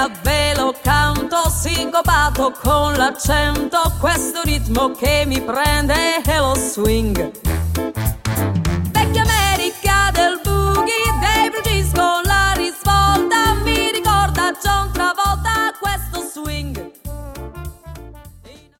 sera ve lo canto sincopato con l'accento, questo ritmo che mi prende è lo swing.